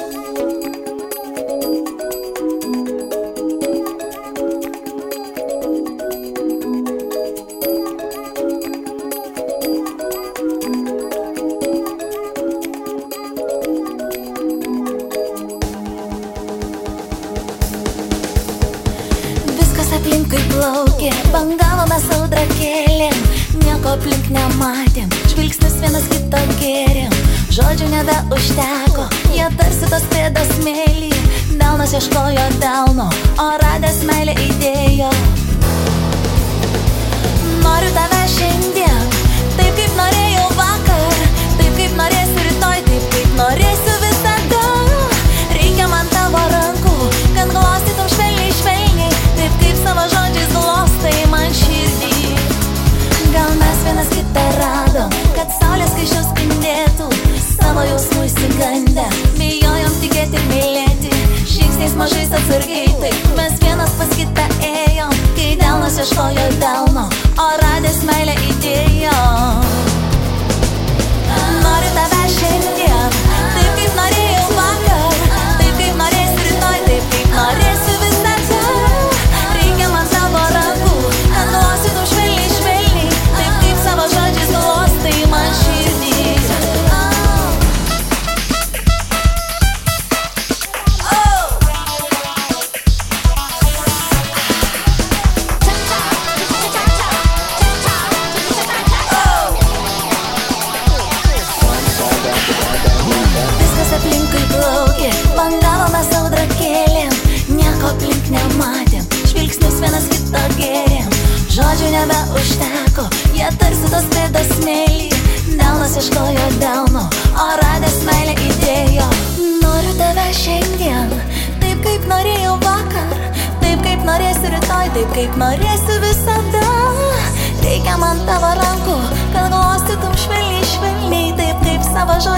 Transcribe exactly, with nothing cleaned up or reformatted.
Aplinkui plaukė, bangavome saudra kėlėm, nieko aplink nematėm, žvilgsnis vienas kitą gėrėm, žodžių nebeužteko, jie tarsi tos pėdos smėlį, delnas ieškojo delno, o radęs meilę įdėjo. Noriu tave šiandien, taip kaip norėjau vakar, taip kaip norėsiu rytoj, taip kaip norėsiu visada. Reikia man tavo rankų, kad glostytum švelniai švelniai, taip kaip savo žodžiais glostai man širdį. Gal mes vienas kitą radom, kad saulės skaičius spindėtų, savo jausmų įsigandę, bijojom tikėti ir mylėti, žingsniais mažais atsargiai, taip mes vienas pas kitą ėjom, kai delnas ieškojo delno, o radęs meilę įdėjo. Noriu tave šiandien, taip kaip norėjau vakar, taip kaip norėsiu rytoj, taip kaip norėsiu visada. Reikia man savo rankų, kad glostytum švelniai švelniai, taip kaip savo žodžiais glostai man širdį. Aplinkui plaukė, bangavome saudra kėlėm, nieko aplink nematėm, žvilgsnius vienas kitą gėrėm, žodžių nebeužteko, jie tarsi tos pėdos smėlį, delnas ieškojo delno, o radęs meilę įdėjo. Noriu tave šiandien, taip kaip norėjau vakar, taip kaip norėsiu rytoj, taip kaip norėsiu visada. Reikia man tavo rankų, kad glostytum švelniai švelniai, taip kaip savo žodžiais